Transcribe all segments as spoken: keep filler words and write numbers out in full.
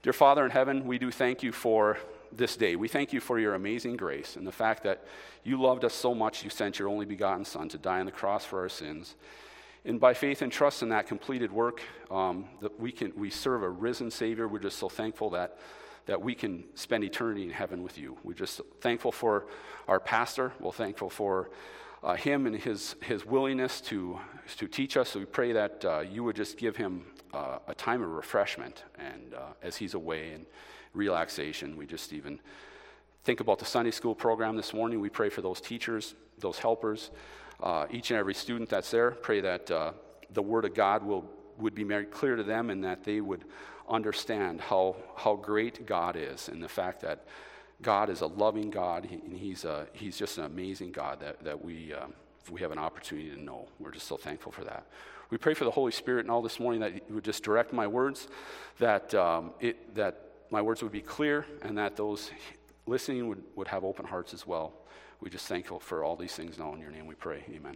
Dear Father in heaven, we do thank you for this day. We thank you for your amazing grace and the fact that you loved us so much you sent your only begotten Son to die on the cross for our sins. And by faith and trust in that completed work, um, that we can we serve a risen Savior. We're just so thankful that that we can spend eternity in heaven with you. We're just thankful for our pastor. We're thankful for uh, him and his his willingness to to teach us. So we pray that uh, you would just give him uh, a time of refreshment and uh, as he's away and relaxation. We just even think about the Sunday school program this morning. We pray for those teachers, those helpers. Uh, each and every student that's there, pray that uh, the Word of God will would be made clear to them and that they would understand how how great God is and the fact that God is a loving God he, and He's a, He's just an amazing God that that we um, we have an opportunity to know. We're just so thankful for that. We pray for the Holy Spirit and all this morning that you would just direct my words, that um, it that my words would be clear and that those listening would, would have open hearts as well. We just thankful for all these things now in your name we pray. Amen.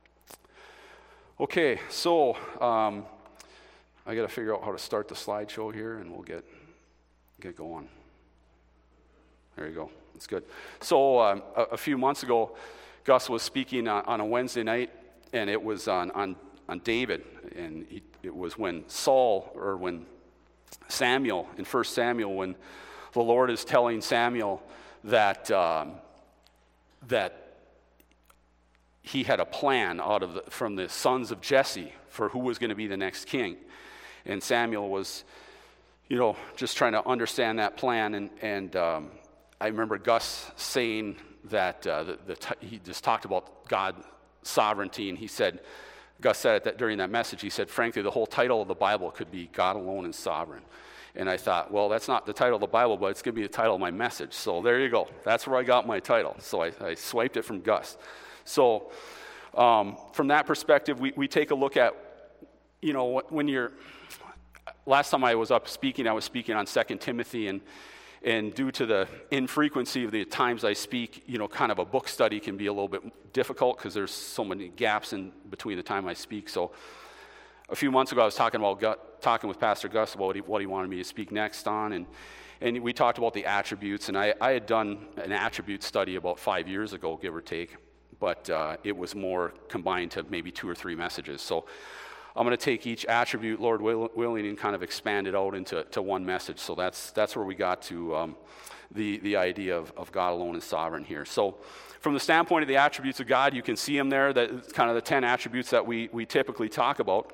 Okay, so um, I got to figure out how to start the slideshow here and we'll get get going. There you go. That's good. So um, a, a few months ago, Gus was speaking on, on a Wednesday night, and it was on on, on David, and he, it was when Saul, or when Samuel, in First Samuel, when the Lord is telling Samuel that um, that he had a plan out of the, from the sons of Jesse for who was going to be the next king. And Samuel was, you know, just trying to understand that plan. And, and um, I remember Gus saying that uh, the, the t- he just talked about God's sovereignty. And he said, Gus said it that during that message, he said, frankly, the whole title of the Bible could be God Alone is Sovereign. And I thought, well, that's not the title of the Bible, but it's going to be the title of my message. So there you go. That's where I got my title. So I, I swiped it from Gus. So um, from that perspective, we, we take a look at, you know, when you're, last time I was up speaking, I was speaking on Second Timothy, and and due to the infrequency of the times I speak, you know, kind of a book study can be a little bit difficult because there's so many gaps in between the time I speak. So a few months ago, I was talking about talking with Pastor Gus about what he, what he wanted me to speak next on, and and we talked about the attributes. And I, I had done an attribute study about five years ago, give or take, but uh, it was more combined to maybe two or three messages. So I'm going to take each attribute, Lord will, willing, and kind of expand it out into to one message. So that's that's where we got to um, the the idea of, of God alone is sovereign here. So from the standpoint of the attributes of God, you can see them there. That's kind of the ten attributes that we we typically talk about.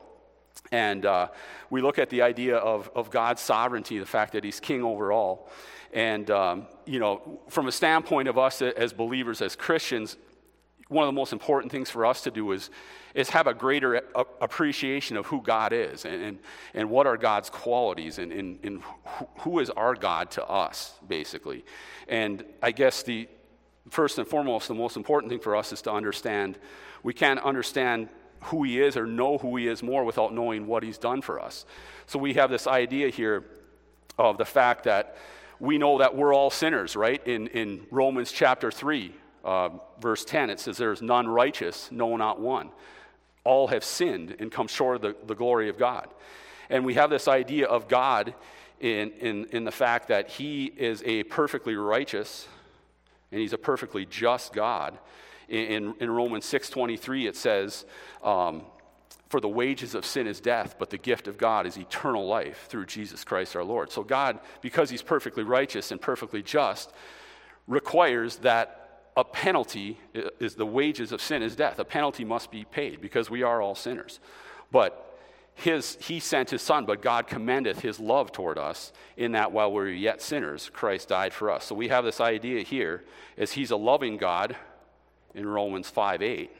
And uh, we look at the idea of, of God's sovereignty, the fact that he's king over all. And, um, you know, from a standpoint of us as believers, as Christians, one of the most important things for us to do is, is have a greater a- appreciation of who God is and, and, and what are God's qualities and, and, and who is our God to us, basically. And I guess the first and foremost, the most important thing for us is to understand, we can't understand who he is or know who he is more without knowing what he's done for us. So we have this idea here of the fact that we know that we're all sinners, right? In in Romans chapter three, uh, verse ten, it says, there is none righteous, no, not one. All have sinned and come short of the, the glory of God. And we have this idea of God in, in, in the fact that he is a perfectly righteous and he's a perfectly just God. In, in Romans six twenty-three, it says, um, for the wages of sin is death, but the gift of God is eternal life through Jesus Christ our Lord. So God, because he's perfectly righteous and perfectly just, requires that a penalty is the wages of sin is death. A penalty must be paid because we are all sinners. But his he sent his son, but God commendeth his love toward us in that while we were yet sinners, Christ died for us. So we have this idea here is he's a loving God. In Romans five eight,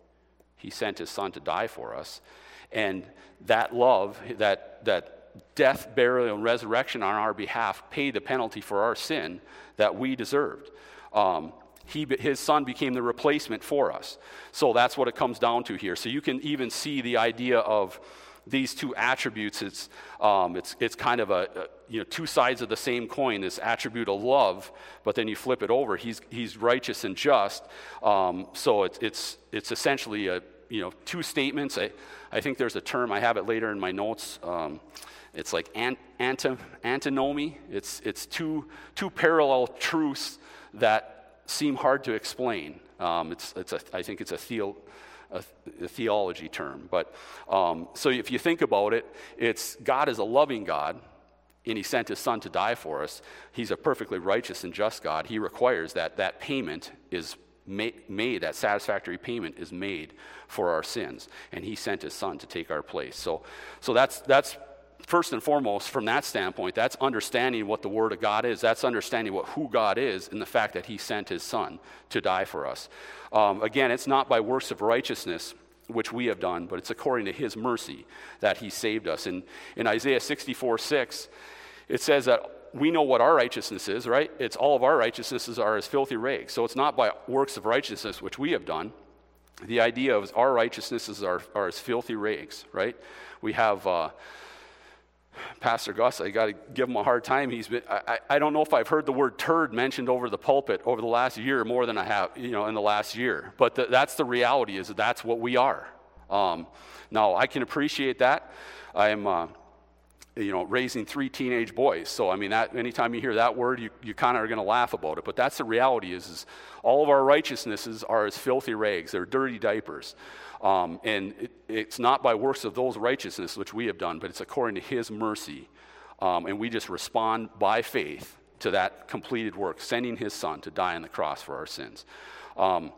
he sent his son to die for us. And that love, that that death, burial, and resurrection on our behalf paid the penalty for our sin that we deserved. Um, he, his son became the replacement for us. So that's what it comes down to here. So you can even see the idea of these two attributes. It's um, it's it's kind of a, a you know two sides of the same coin. This attribute of love, but then you flip it over. He's he's righteous and just. Um, so it's it's it's essentially a you know two statements. I I think there's a term. I have it later in my notes. Um, It's like ant, anti, antinomy. It's it's two two parallel truths that seem hard to explain. Um, it's it's a I think it's a theo, a, a theology term. But um, so if you think about it, it's God is a loving God, and He sent His Son to die for us. He's a perfectly righteous and just God. He requires that that payment is made, made that satisfactory payment is made for our sins, and He sent His Son to take our place. So so that's that's. First and foremost, from that standpoint, that's understanding what the Word of God is. That's understanding what who God is and the fact that He sent His Son to die for us. Um, again, it's not by works of righteousness, which we have done, but it's according to His mercy that He saved us. And in Isaiah sixty-four six, it says that we know what our righteousness is, right? It's all of our righteousnesses are as filthy rags. So it's not by works of righteousness, which we have done. The idea of our righteousnesses are, are as filthy rags, right? We have... Uh, Pastor Gus, I got to give him a hard time. He's been, I, I don't know if I've heard the word turd mentioned over the pulpit over the last year more than I have, you know, in the last year. But the, that's the reality, is that that's what we are. Um, now, I can appreciate that. I'm, uh, you know, raising three teenage boys. So, I mean, that anytime you hear that word, you, you kind of are going to laugh about it. But that's the reality, is, is all of our righteousnesses are as filthy rags. They're dirty diapers. Um, and it, it's not by works of those righteousness which we have done, but it's according to His mercy. Um, and we just respond by faith to that completed work, sending His Son to die on the cross for our sins. Um,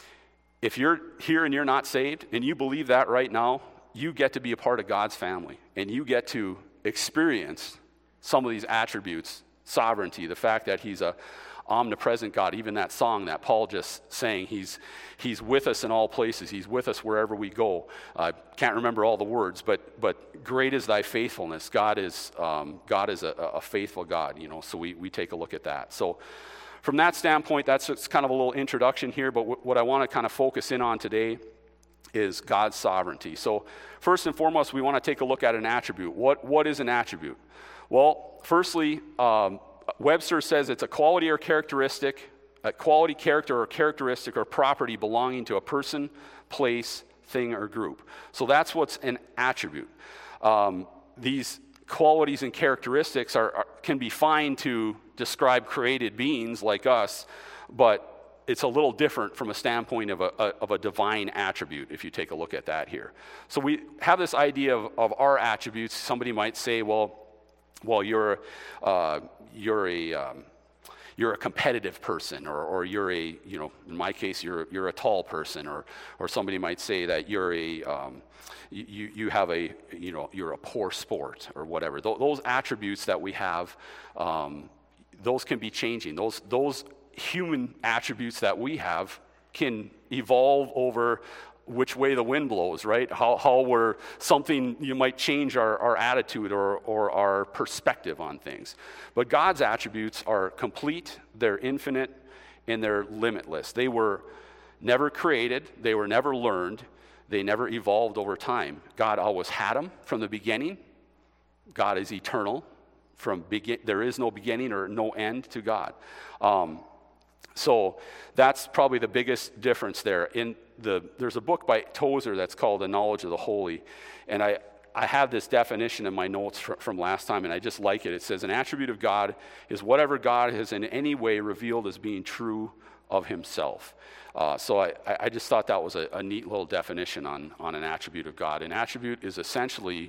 if you're here and you're not saved, and you believe that right now, you get to be a part of God's family, and you get to experience some of these attributes: sovereignty, the fact that He's a omnipresent God. Even that song that Paul just sang, he's he's with us in all places. He's with us wherever we go. I uh, can't remember all the words, but but great is Thy faithfulness. God is um, God is a, a faithful God, you know. So we we take a look at that. So from that standpoint, that's it's kind of a little introduction here. But w- what I want to kind of focus in on today is God's sovereignty. So first and foremost, we want to take a look at an attribute. What what is an attribute? Well, firstly, um, Webster says it's a quality or characteristic, a quality, character, or characteristic or property belonging to a person, place, thing, or group. So that's what's an attribute. Um, these qualities and characteristics are, are can be fine to describe created beings like us, but it's a little different from a standpoint of a, a, of a divine attribute, if you take a look at that here. So we have this idea of, of our attributes. Somebody might say, well, well, you're uh, you're a um, you're a competitive person, or or you're a, you know, in my case, you're you're a tall person, or or somebody might say that you're a um, you you have a you know you're a poor sport, or whatever. Th- those attributes that we have, um, those can be changing. Those those human attributes that we have can evolve over which way the wind blows, right? How how we're something, you might change our, our attitude or or our perspective on things. But God's attributes are complete, they're infinite, and they're limitless. They were never created, they were never learned, they never evolved over time. God always had them from the beginning. God is eternal. From begin, there is no beginning or no end to God. Um, So that's probably the biggest difference there. In the there's a book by Tozer that's called The Knowledge of the Holy, and I, I have this definition in my notes fr- from last time, and I just like it. It says, an attribute of God is whatever God has in any way revealed as being true of Himself. Uh, so I, I just thought that was a, a neat little definition on, on an attribute of God. An attribute is essentially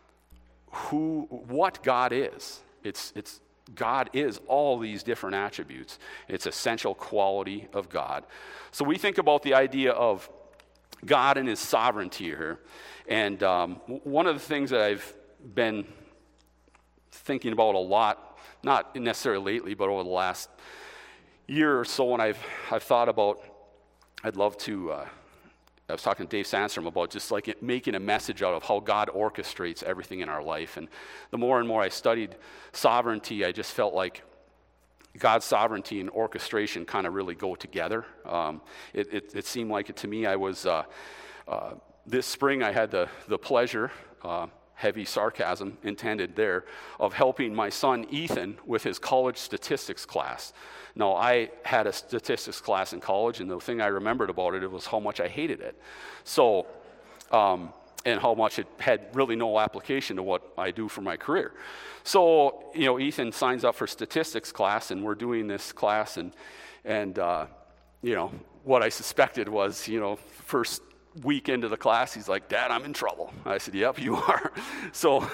who what God is. It's it's God is all these different attributes. It's essential quality of God. So we think about the idea of God and His sovereignty here. And um, one of the things that I've been thinking about a lot, not necessarily lately, but over the last year or so, when I've I've thought about, I'd love to, uh, I was talking to Dave Sandstrom about just like it, making a message out of how God orchestrates everything in our life. And the more and more I studied sovereignty, I just felt like God's sovereignty and orchestration kind of really go together. Um, it, it, it seemed like it to me. I was, uh, uh, this spring I had the, the pleasure, uh, heavy sarcasm intended there, of helping my son Ethan with his college statistics class. Now, I had a statistics class in college, and the thing I remembered about it, it was how much I hated it. So um, and how much it had really no application to what I do for my career. So, you know, Ethan signs up for statistics class, and we're doing this class, and, and uh, you know, what I suspected was, you know, first week into the class, he's like, "Dad, I'm in trouble." I said, "Yep, you are." So,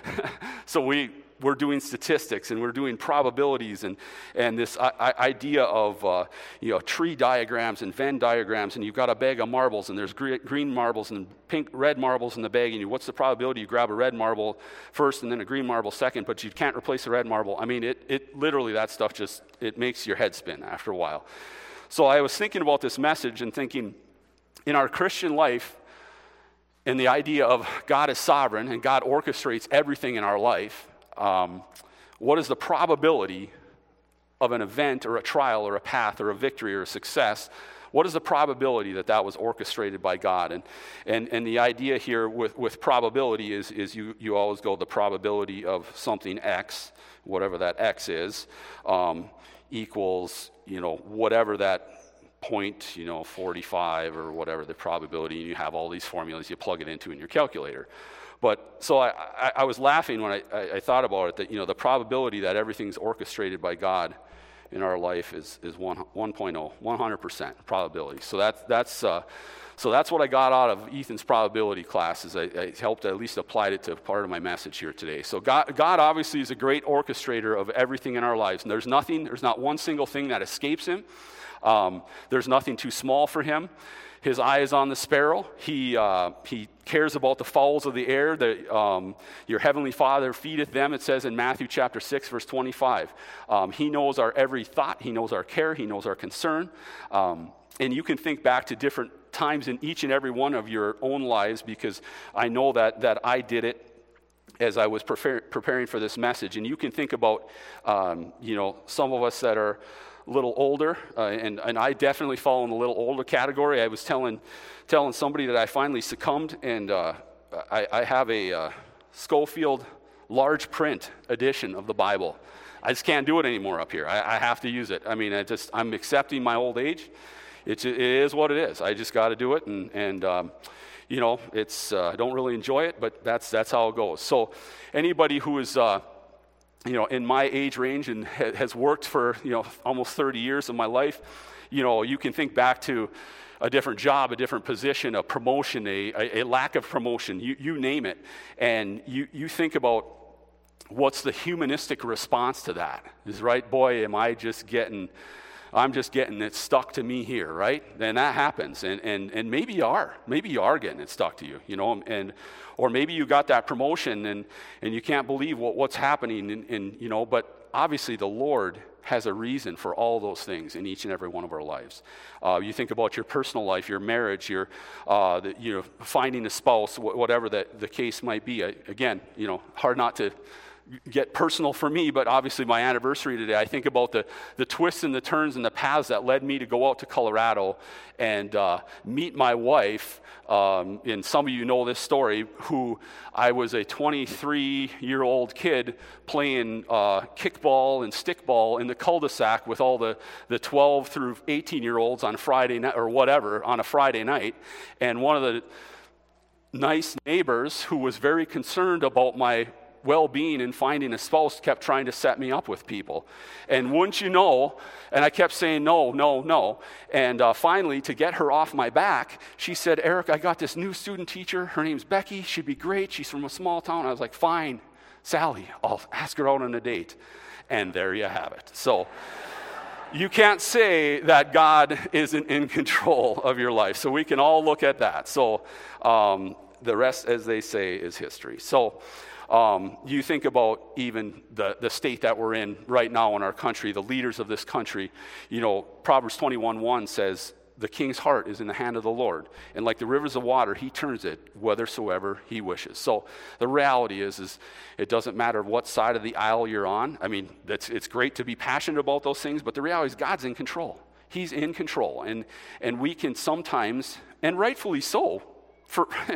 so we, we're doing statistics, and we're doing probabilities, and, and this I, I idea of, uh, you know, tree diagrams and Venn diagrams, and you've got a bag of marbles, and there's green, green marbles and pink, red marbles in the bag, and you, what's the probability you grab a red marble first and then a green marble second, but you can't replace the red marble. I mean, it, it literally, that stuff just, it makes your head spin after a while. So I was thinking about this message and thinking, in our Christian life, and the idea of God is sovereign and God orchestrates everything in our life, um, what is the probability of an event or a trial or a path or a victory or a success? What is the probability that that was orchestrated by God? And and, and the idea here with, with probability is, is you, you always go the probability of something X, whatever that X is, um, equals, you know, whatever that point, you know, forty-five or whatever the probability, and you have all these formulas you plug it into in your calculator. But so I, I, I was laughing when I, I, I thought about it, that, you know, the probability that everything's orchestrated by God in our life is is one point oh, one hundred percent probability. So that's that's uh, so that's what I got out of Ethan's probability classes. I, I helped at least applied it to part of my message here today. So God, God obviously is a great orchestrator of everything in our lives, and there's nothing, there's not one single thing that escapes him. Um, there's nothing too small for him. His eye is on the sparrow. He uh, he cares about the fowls of the air. The, um, your heavenly Father feedeth them, it says in Matthew chapter six, verse twenty-five. Um, he knows our every thought. He knows our care. He knows our concern. Um, and you can think back to different times in each and every one of your own lives, because I know that that I did it as I was prepare, preparing for this message. And you can think about, um, you know, some of us that are a little older, uh, and, and I definitely fall in the little older category. I was telling telling somebody that I finally succumbed, and uh, I, I have a uh, Schofield large print edition of the Bible. I just can't do it anymore up here. I, I have to use it. I mean, I just I'm accepting my old age. It's, it is what it is. I just got to do it, and and um, you know, it's uh, I don't really enjoy it, but that's that's how it goes. So anybody who is uh, you know, in my age range and ha- has worked for, you know, almost thirty years of my life, you know, you can think back to a different job, a different position, a promotion, a, a, a lack of promotion, you, you name it. And you, you think about what's the humanistic response to that is, right, boy, am I just getting, I'm just getting it stuck to me here, right? And that happens. And, and, and maybe you are, maybe you are getting it stuck to you, you know, and, or maybe you got that promotion and, and you can't believe what, what's happening, and, and, you know, but obviously the Lord has a reason for all those things in each and every one of our lives. Uh, you think about your personal life, your marriage, your, uh, the, you know, finding a spouse, wh- whatever the, the case might be. I, again, you know, hard not to get personal for me, but obviously my anniversary today, I think about the, the twists and the turns and the paths that led me to go out to Colorado and uh, meet my wife. Um, and some of you know this story, who I was a twenty-three-year-old kid playing uh, kickball and stickball in the cul-de-sac with all the, the twelve through eighteen-year-olds on Friday night, or whatever, on a Friday night. And one of the nice neighbors who was very concerned about my well-being and finding a spouse kept trying to set me up with people. And wouldn't you know, and I kept saying no, no, no. And uh, finally, to get her off my back, she said, "Eric, I got this new student teacher. Her name's Becky. She'd be great. She's from a small town." I was like, "Fine, Sally, I'll ask her out on a date." And there you have it. So you can't say that God isn't in control of your life. So we can all look at that. So um, the rest, as they say, is history. So Um, you think about even the, the state that we're in right now in our country, the leaders of this country. You know, Proverbs twenty-one one says, "The king's heart is in the hand of the Lord, and like the rivers of water, he turns it whithersoever he wishes." So the reality is, is it doesn't matter what side of the aisle you're on. I mean, it's, it's great to be passionate about those things, but the reality is God's in control. He's in control, and, and we can sometimes, and rightfully so, For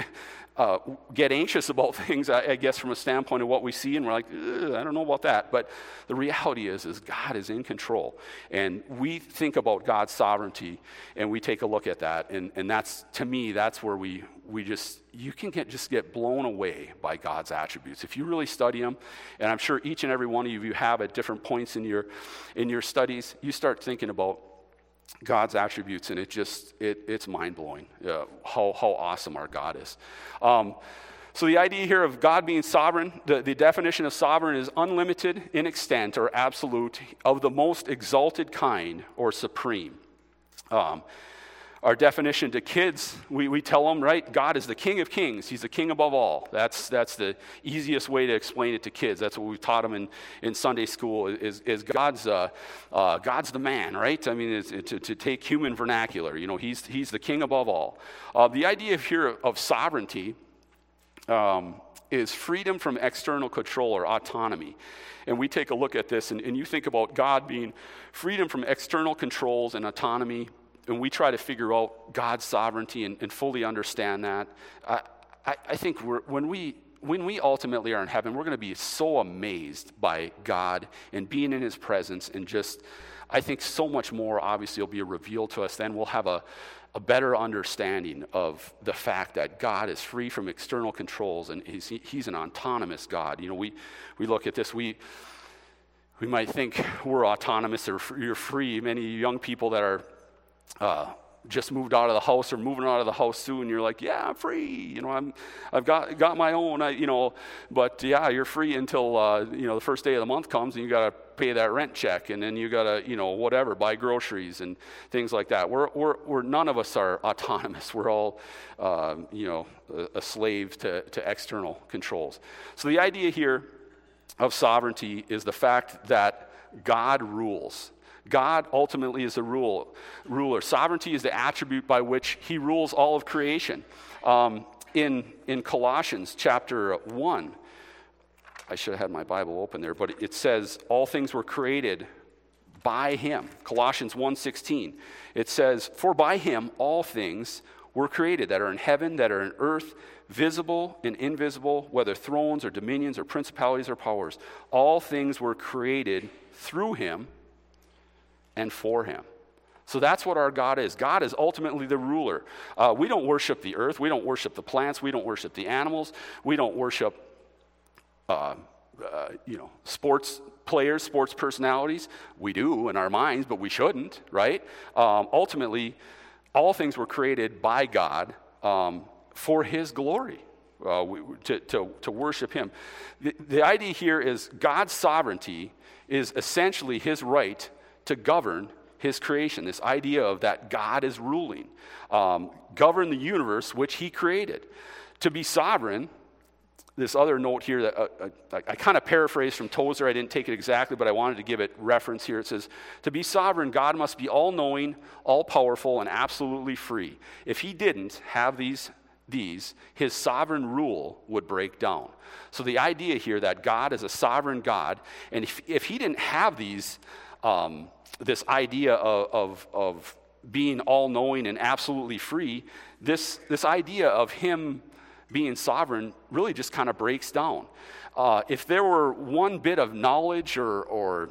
uh, get anxious about things, I, I guess, from a standpoint of what we see, and we're like, I don't know about that. But the reality is, is God is in control. And we think about God's sovereignty, and we take a look at that. And, and that's, to me, that's where we, we just, you can get just get blown away by God's attributes. If you really study them, and I'm sure each and every one of you have at different points in your, in your studies, you start thinking about God's attributes, and it just, it, it's mind-blowing uh, how, how awesome our God is. Um, so the idea here of God being sovereign, the, the definition of sovereign is unlimited in extent or absolute, of the most exalted kind or supreme. Um, Our definition to kids, we, we tell them, right, God is the King of kings. He's the king above all. That's that's the easiest way to explain it to kids. That's what we've taught them in, in Sunday school, is, is God's uh, uh, God's the man, right? I mean, it's, to, to take human vernacular, you know, he's, he's the king above all. Uh, the idea here of sovereignty um, is freedom from external control or autonomy. And we take a look at this, and, and you think about God being freedom from external controls and autonomy, and we try to figure out God's sovereignty and, and fully understand that. I, I, I think we're, when we when we ultimately are in heaven, we're going to be so amazed by God and being in his presence, and just, I think so much more obviously will be revealed to us. Then we'll have a, a better understanding of the fact that God is free from external controls, and he's, he's an autonomous God. You know, we, we look at this, we we might think we're autonomous or you're free. Many young people that are Uh, just moved out of the house or moving out of the house soon, you're like, yeah, I'm free. You know, I'm, I've got got my own. I, you know, but yeah, you're free until uh, you know the first day of the month comes, and you got to pay that rent check, and then you got to, you know, whatever, buy groceries and things like that. We're we're, we're none of us are autonomous. We're all, uh, you know, a, a slave to to external controls. So the idea here of sovereignty is the fact that God rules. God ultimately is the rule, ruler. Sovereignty is the attribute by which he rules all of creation. Um, in, in Colossians chapter one, I should have had my Bible open there, but it says all things were created by him. Colossians one sixteen. It says, for by him all things were created that are in heaven, that are in earth, visible and invisible, whether thrones or dominions or principalities or powers. All things were created through him and for him. So that's what our God is. God is ultimately the ruler. Uh, we don't worship the earth. We don't worship the plants. We don't worship the animals. We don't worship, uh, uh, you know, sports players, sports personalities. We do in our minds, but we shouldn't, right? Um, ultimately, all things were created by God um, for his glory, uh, we, to, to, to worship him. The, the idea here is God's sovereignty is essentially his right to govern his creation, this idea of that God is ruling, um, govern the universe which he created. To be sovereign, this other note here that uh, I, I kind of paraphrased from Tozer, I didn't take it exactly, but I wanted to give it reference here. It says, to be sovereign, God must be all-knowing, all-powerful, and absolutely free. If he didn't have these, these, his sovereign rule would break down. So the idea here that God is a sovereign God, and if, if he didn't have these Um, this idea of, of, of being all-knowing and absolutely free, this, this idea of him being sovereign really just kind of breaks down. Uh, if there were one bit of knowledge or, or,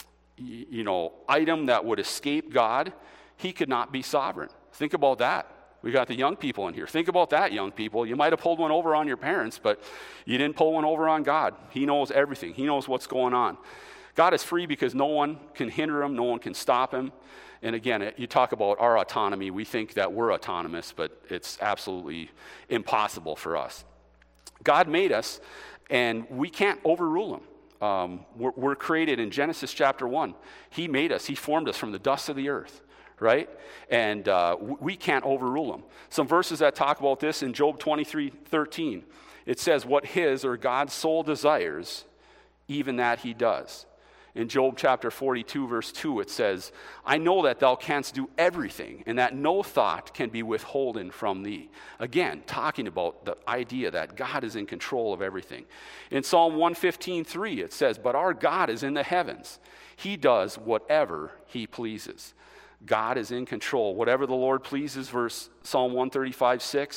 you know, item that would escape God, he could not be sovereign. Think about that. We got the young people in here. Think about that, young people. You might have pulled one over on your parents, but you didn't pull one over on God. He knows everything. He knows what's going on. God is free because no one can hinder him, no one can stop him. And again, you talk about our autonomy. We think that we're autonomous, but it's absolutely impossible for us. God made us, and we can't overrule him. Um, we're, we're created in Genesis chapter one. He made us. He formed us from the dust of the earth, right? And uh, we can't overrule him. Some verses that talk about this in Job twenty-three thirteen. It says, what his or God's soul desires, even that he does. In Job chapter forty-two, verse two, it says, I know that thou canst do everything, and that no thought can be withholden from thee. Again, talking about the idea that God is in control of everything. In Psalm one fifteen, three, it says, but our God is in the heavens. He does whatever he pleases. God is in control. Whatever the Lord pleases, verse Psalm one thirty-five, six,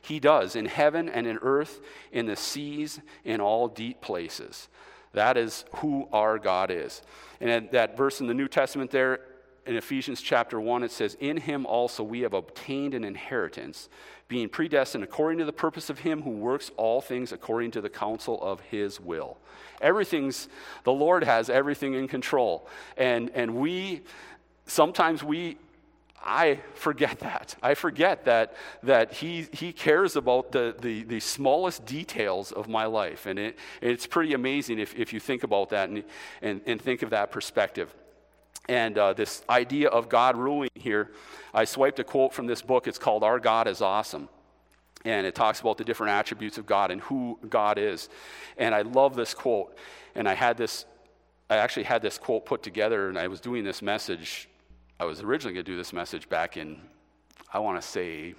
He does, in heaven and in earth, in the seas, in all deep places. That is who our God is. And that verse in the New Testament there, in Ephesians chapter one, it says, in him also we have obtained an inheritance, being predestined according to the purpose of him who works all things according to the counsel of his will. Everything's, the Lord has everything in control. And and we, sometimes we, I forget that. I forget that that he he cares about the the, the smallest details of my life. And it it's pretty amazing if, if you think about that and, and, and think of that perspective. And uh, this idea of God ruling here, I swiped a quote from this book. It's called Our God is Awesome. And it talks about the different attributes of God and who God is. And I love this quote. And I had this, I actually had this quote put together, and I was doing this message. I was originally going to do this message back in, I want to say,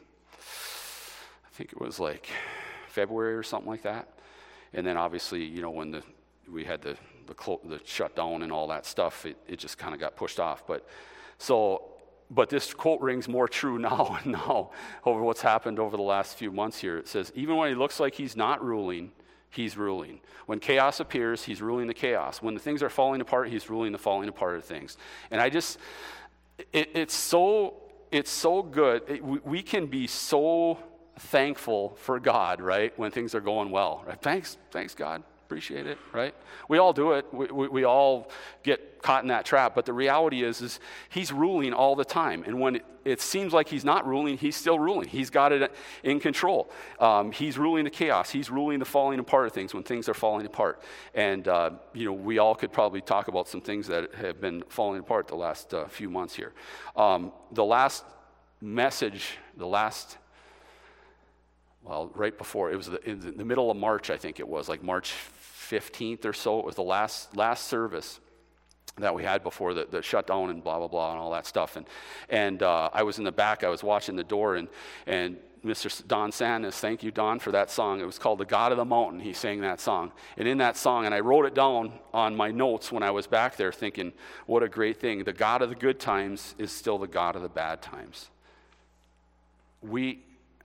I think it was like February or something like that. And then obviously, you know, when the we had the the, clo- the shutdown and all that stuff, it, it just kind of got pushed off. But so, but this quote rings more true now and now over what's happened over the last few months here. It says, even when he looks like he's not ruling, he's ruling. When chaos appears, he's ruling the chaos. When the things are falling apart, he's ruling the falling apart of things. And I just, it, it's so, it's so good. It, we, we can be so thankful for God, right? When things are going well, right? Thanks, thanks God. Appreciate it, right? We all do it. We, we, we all get caught in that trap. But the reality is, is he's ruling all the time. And when it, it seems like he's not ruling, he's still ruling. He's got it in control. Um, he's ruling the chaos. He's ruling the falling apart of things when things are falling apart. And, uh, you know, we all could probably talk about some things that have been falling apart the last uh, few months here. Um, the last message, the last... Well, right before, it was the, in the middle of March, I think it was, like March fifteenth or so. It was the last last service that we had before the, the shutdown and blah, blah, blah, and all that stuff. And and uh, I was in the back, I was watching the door, and, and Mister Don Sandus, thank you, Don, for that song. It was called The God of the Mountain. He sang that song. And in that song, and I wrote it down on my notes when I was back there thinking, what a great thing. The God of the good times is still the God of the bad times. We...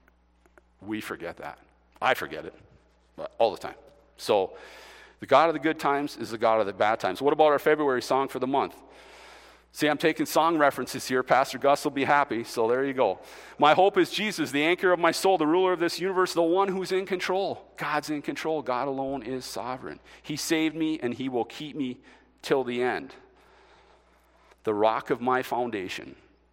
We forget that. I forget it all the time. So the God of the good times is the God of the bad times. What about our February song for the month? See, I'm taking song references here. Pastor Gus will be happy, so there you go. My hope is Jesus, the anchor of my soul, the ruler of this universe, the one who's in control. God's in control. God alone is sovereign. He saved me, and he will keep me till the end. The rock of my foundation.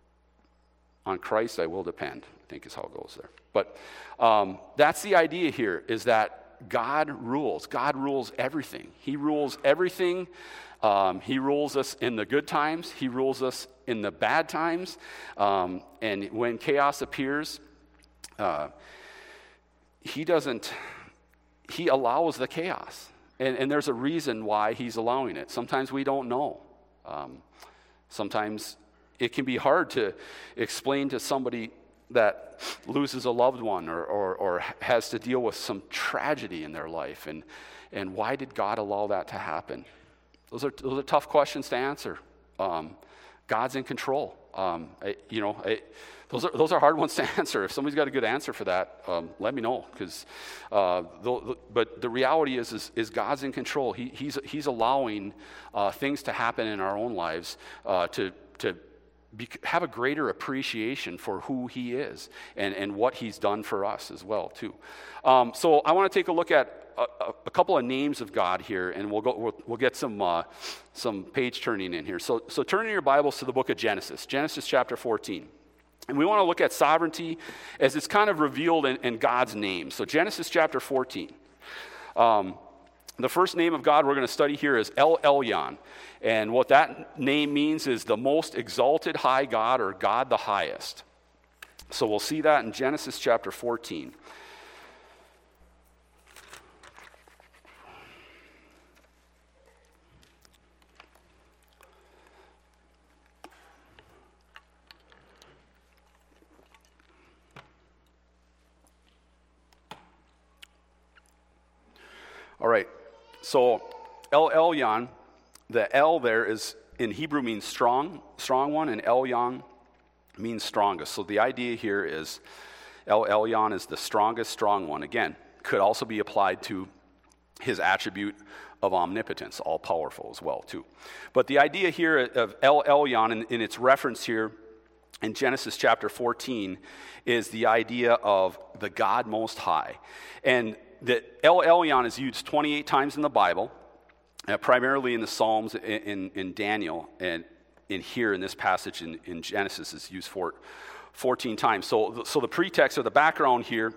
On Christ I will depend, I think is how it goes there. But um, that's the idea here, is that God rules. God rules everything. He rules everything. Um, he rules us in the good times. He rules us in the bad times. Um, and when chaos appears, uh, he doesn't, he allows the chaos. And, and there's a reason why he's allowing it. Sometimes we don't know. Um, sometimes it can be hard to explain to somebody that loses a loved one or, or, or has to deal with some tragedy in their life. And, and why did God allow that to happen? Those are, those are tough questions to answer. Um, God's in control. Um, I, you know, I, those are those are hard ones to answer. If somebody's got a good answer for that, um, let me know. Because, uh, but the reality is, is, is God's in control. He, he's he's allowing uh, things to happen in our own lives uh, to to. Be, have a greater appreciation for who he is and, and what he's done for us as well too. Um, so I want to take a look at a, a couple of names of God here, and we'll go. We'll, we'll get some uh, some page turning in here. So so turn in your Bibles to the book of Genesis, Genesis chapter fourteen, and we want to look at sovereignty as it's kind of revealed in, in God's name. So Genesis chapter fourteen. Um, The first name of God we're going to study here is El Elyon. And what that name means is the most exalted high God, or God the highest. So we'll see that in Genesis chapter fourteen. All right. So El Elyon, the El there is in Hebrew means strong, strong one, and Elyon means strongest. So the idea here is El Elyon is the strongest, strong one. Again, could also be applied to his attribute of omnipotence, all-powerful as well, too. But the idea here of El Elyon, in, in its reference here in Genesis chapter fourteen, is the idea of the God Most High. And that El Elyon is used twenty-eight times in the Bible, uh, primarily in the Psalms, in, in, in Daniel, and in here in this passage in, in Genesis is used for fourteen times. So, so the pretext or the background here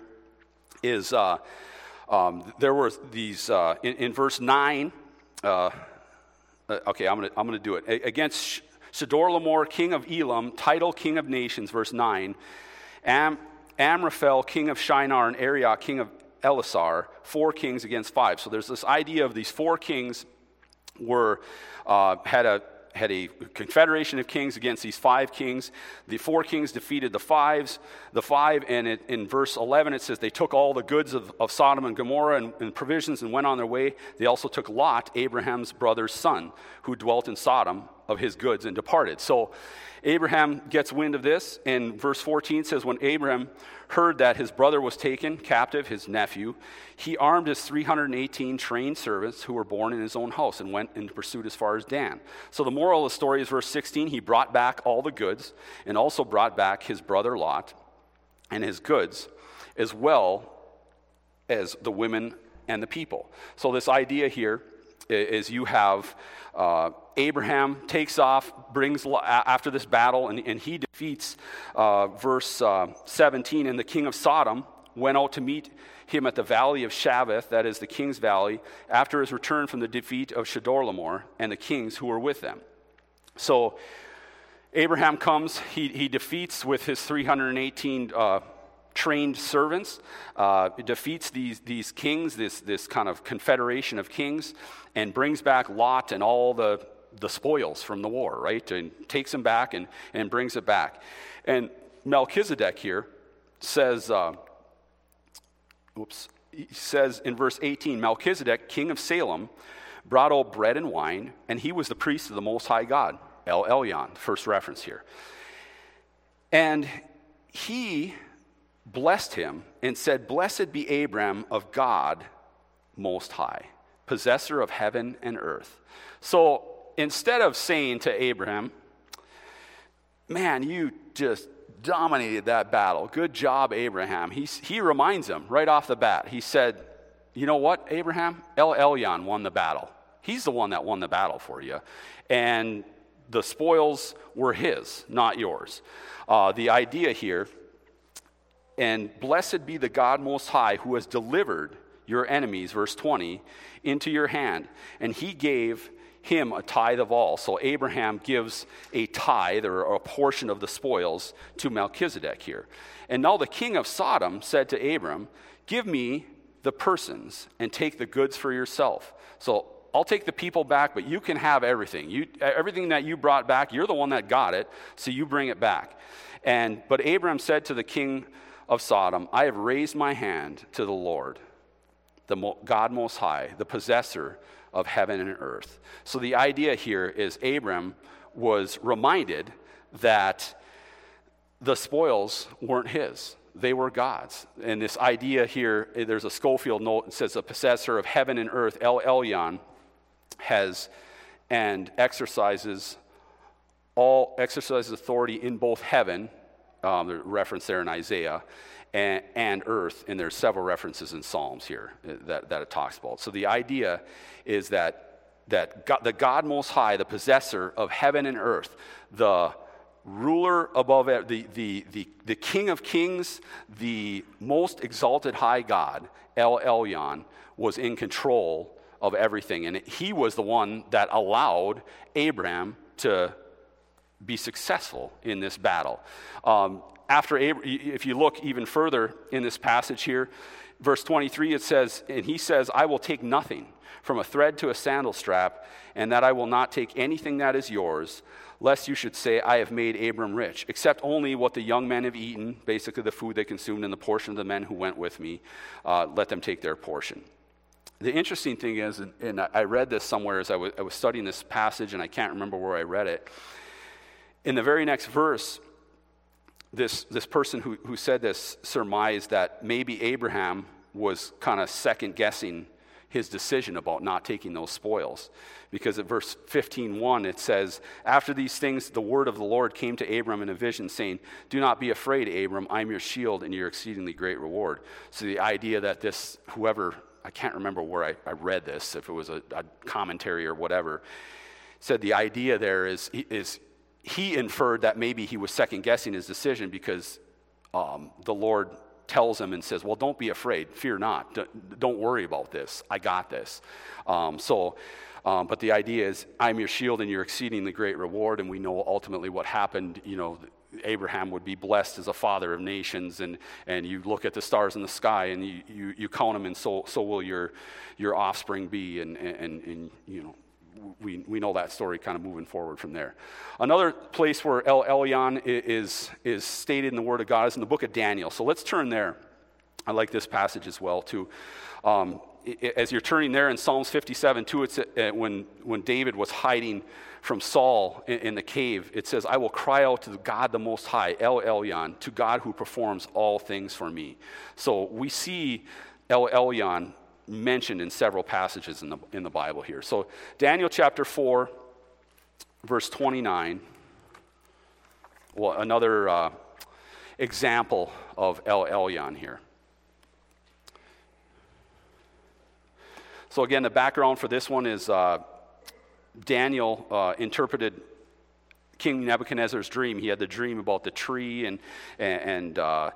is uh, um, there were these, uh, in, in verse nine, uh, okay, I'm going to I'm gonna do it. A- against Chedorlaomer, king of Elam, Tidal, king of nations, verse nine, Am, Amraphel, king of Shinar, and Arioch, king of Elasar, four kings against five. So there's this idea of these four kings were uh, had a had a confederation of kings against these five kings. The four kings defeated the fives, the five, and it, in verse eleven it says they took all the goods of, of Sodom and Gomorrah and, and provisions and went on their way. They also took Lot, Abraham's brother's son, who dwelt in Sodom, of his goods and departed. So Abraham gets wind of this, and verse fourteen says, when Abraham heard that his brother was taken captive, his nephew, he armed his three hundred eighteen trained servants who were born in his own house and went in pursuit as far as Dan. So the moral of the story is verse sixteen, he brought back all the goods and also brought back his brother Lot and his goods, as well as the women and the people. So this idea here is you have uh, Abraham takes off, brings after this battle, and, and he defeats, uh, verse uh, seventeen, and the king of Sodom went out to meet him at the valley of Shaveth, that is the king's valley, after his return from the defeat of Chedorlaomer and the kings who were with them. So Abraham comes, he, he defeats with his three hundred eighteen uh, trained servants, uh, defeats these these kings, this this kind of confederation of kings, and brings back Lot and all the the spoils from the war, right? And takes them back and, and brings it back. And Melchizedek here says, uh, oops, he says in verse eighteen, Melchizedek, king of Salem, brought out bread and wine, and he was the priest of the Most High God, El Elyon, first reference here. And he blessed him and said, blessed be Abram of God Most High, possessor of heaven and earth. So instead of saying to Abraham, man, you just dominated that battle. Good job, Abraham. He, he reminds him right off the bat. He said, you know what, Abraham? El Elyon won the battle. He's the one that won the battle for you. And the spoils were his, not yours. Uh, the idea here, and blessed be the God Most High who has delivered your enemies, verse twenty, into your hand. And he gave him a tithe of all. So Abraham gives a tithe or a portion of the spoils to Melchizedek here. And now the king of Sodom said to Abram, give me the persons and take the goods for yourself. So I'll take the people back, but you can have everything. You, everything that you brought back, you're the one that got it, so you bring it back. And but Abram said to the king of Sodom, I have raised my hand to the Lord, the God Most High, the possessor of heaven and earth. So the idea here is Abram was reminded that the spoils weren't his. They were God's. And this idea here, there's a Schofield note that says the possessor of heaven and earth, El Elyon, has and exercises all exercises authority in both heaven, um, the reference there in Isaiah, and, and earth, and there's several references in Psalms here that, that it talks about. So the idea is that that God, the God Most High, the possessor of heaven and earth, the ruler above the, the, the, the King of Kings, the most exalted high God, El Elyon, was in control of everything. And he was the one that allowed Abraham to be successful in this battle. Um, after Abraham, if you look even further in this passage here, verse twenty-three, it says, and he says, I will take nothing, from a thread to a sandal strap, and that I will not take anything that is yours, lest you should say, I have made Abram rich, except only what the young men have eaten, basically the food they consumed, and the portion of the men who went with me, uh, let them take their portion. The interesting thing is, and, and I read this somewhere as I was, I was studying this passage, and I can't remember where I read it. In the very next verse, this this person who, who said this surmised that maybe Abraham was kind of second guessing his decision about not taking those spoils. Because at verse fifteen one, it says, after these things, the word of the Lord came to Abram in a vision, saying, do not be afraid, Abram, I'm your shield and your exceedingly great reward. So the idea that this, whoever, I can't remember where I, I read this, if it was a, a commentary or whatever, said the idea there is, is he inferred that maybe he was second guessing his decision because um, the Lord tells him and says, well, don't be afraid, fear not, don't worry about this, I got this. Um, so, um, but the idea is, I'm your shield and your exceedingly great reward, and we know ultimately what happened. You know, Abraham would be blessed as a father of nations, and, and you look at the stars in the sky, and you, you, you count them, and so so will your your offspring be, and, and, and you know, we we know that story kind of moving forward from there. Another place where El Elyon is is stated in the Word of God is in the book of Daniel. So let's turn there. I like this passage as well too. Um, as you're turning there in Psalms fifty-seven too, it's uh, when when David was hiding from Saul in, in the cave. It says, "I will cry out to God the Most High, El Elyon, to God who performs all things for me." So we see El Elyon mentioned in several passages in the in the Bible here. So Daniel chapter four, verse twenty-nine. Well, another uh, example of El Elyon here. So again, the background for this one is uh, Daniel uh, interpreted King Nebuchadnezzar's dream. He had the dream about the tree, and and uh,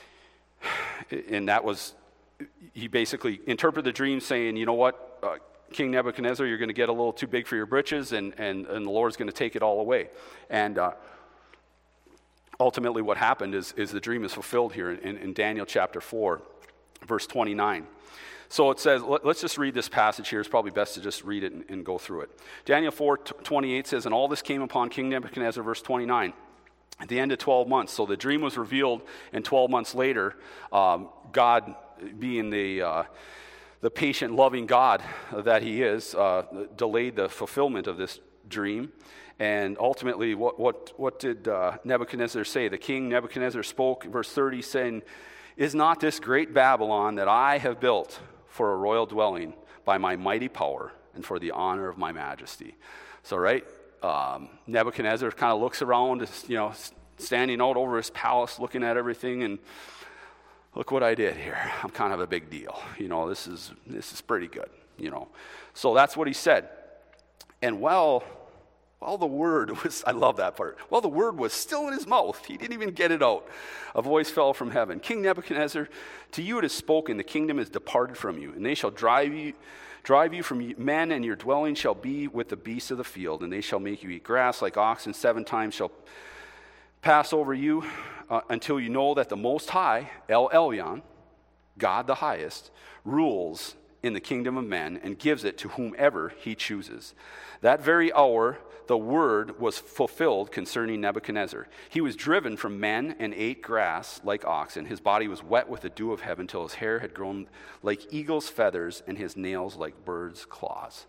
and that was, he basically interpreted the dream saying, you know what, uh, King Nebuchadnezzar, you're going to get a little too big for your britches, and and, and the Lord's going to take it all away. And uh, ultimately what happened is, is the dream is fulfilled here in, in Daniel chapter four, verse twenty-nine. So it says, let, let's just read this passage here. It's probably best to just read it and, and go through it. Daniel four twenty-eight says, and all this came upon King Nebuchadnezzar, verse twenty-nine, at the end of twelve months. So the dream was revealed, and twelve months later, um, God, being the uh, the patient, loving God that he is, uh, delayed the fulfillment of this dream. And ultimately, what what what did uh, Nebuchadnezzar say? The king Nebuchadnezzar spoke, verse thirty, saying, is not this great Babylon that I have built for a royal dwelling by my mighty power and for the honor of my majesty? So, right, um, Nebuchadnezzar kind of looks around, you know, standing out over his palace, looking at everything, and look what I did here. I'm kind of a big deal. You know, this is this is pretty good, you know. So that's what he said. And well, while the word was, I love that part, while the word was still in his mouth, he didn't even get it out, a voice fell from heaven. King Nebuchadnezzar, to you it is spoken, the kingdom is departed from you, and they shall drive you drive you from men, and your dwelling shall be with the beasts of the field, and they shall make you eat grass like oxen. Seven times shall pass over you uh, until you know that the Most High, El Elyon, God the highest, rules in the kingdom of men and gives it to whomever he chooses. That very hour the word was fulfilled concerning Nebuchadnezzar. He was driven from men and ate grass like oxen. His body was wet with the dew of heaven till his hair had grown like eagle's feathers and his nails like birds' claws.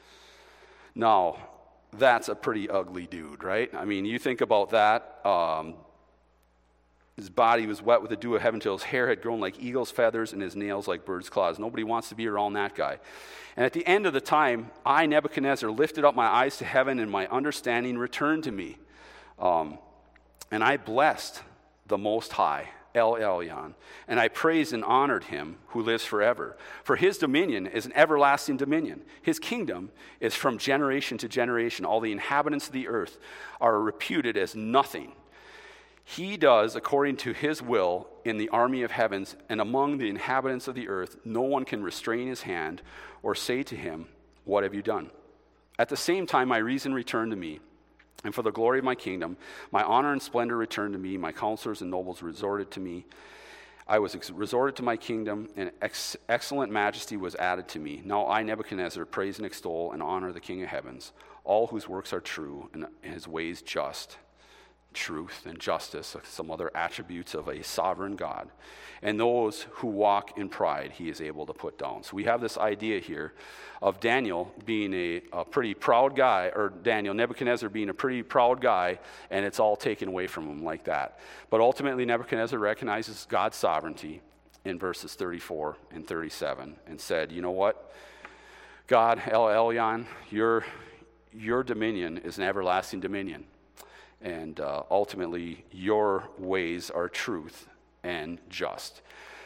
Now, that's a pretty ugly dude, right? I mean, you think about that. Um, his body was wet with the dew of heaven till his hair had grown like eagle's feathers and his nails like birds' claws. Nobody wants to be around that guy. And at the end of the time, I, Nebuchadnezzar, lifted up my eyes to heaven, and my understanding returned to me. Um, and I blessed the Most High, El Elyon, and I praised and honored him who lives forever. For his dominion is an everlasting dominion. His kingdom is from generation to generation. All the inhabitants of the earth are reputed as nothing. He does according to his will in the army of heavens, and among the inhabitants of the earth, no one can restrain his hand or say to him, what have you done? At the same time, my reason returned to me, and for the glory of my kingdom, my honor and splendor returned to me. My counselors and nobles resorted to me. I was ex- resorted to my kingdom, and ex- excellent majesty was added to me. Now I, Nebuchadnezzar, praise and extol and honor the King of heavens, all whose works are true and his ways just. truth and justice, some other attributes of a sovereign God. And those who walk in pride, he is able to put down. So we have this idea here of Daniel being a, a pretty proud guy, or Daniel, Nebuchadnezzar being a pretty proud guy, and it's all taken away from him like that. But ultimately, Nebuchadnezzar recognizes God's sovereignty in verses thirty-four and thirty-seven and said, you know what? God, El Elyon, your, your dominion is an everlasting dominion. And uh, ultimately, your ways are truth and just.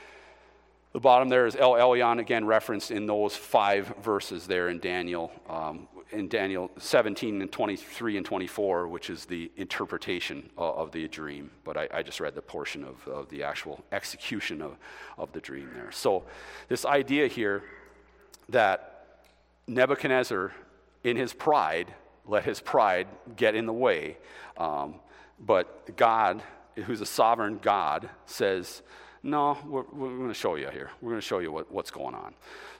The bottom there is El Elyon, again referenced in those five verses there in Daniel, um, in Daniel seventeen and twenty-three and twenty-four, which is the interpretation of, of the dream. But I, I just read the portion of, of the actual execution of, of the dream there. So this idea here that Nebuchadnezzar, in his pride, let his pride get in the way. Um, but God, who's a sovereign God, says, no, we're, we're going to show you here. We're going to show you what, what's going on.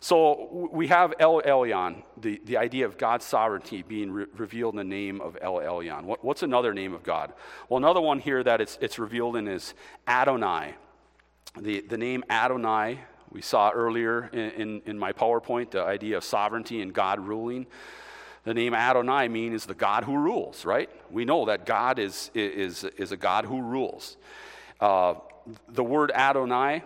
So we have El Elyon, the, the idea of God's sovereignty being re- revealed in the name of El Elyon. What, what's another name of God? Well, another one here that it's, it's revealed in is Adonai. The, the name Adonai, we saw earlier in, in, in my PowerPoint, the idea of sovereignty and God ruling. The name Adonai means the God who rules, right? We know that God is, is, is a God who rules. Uh, the word Adonai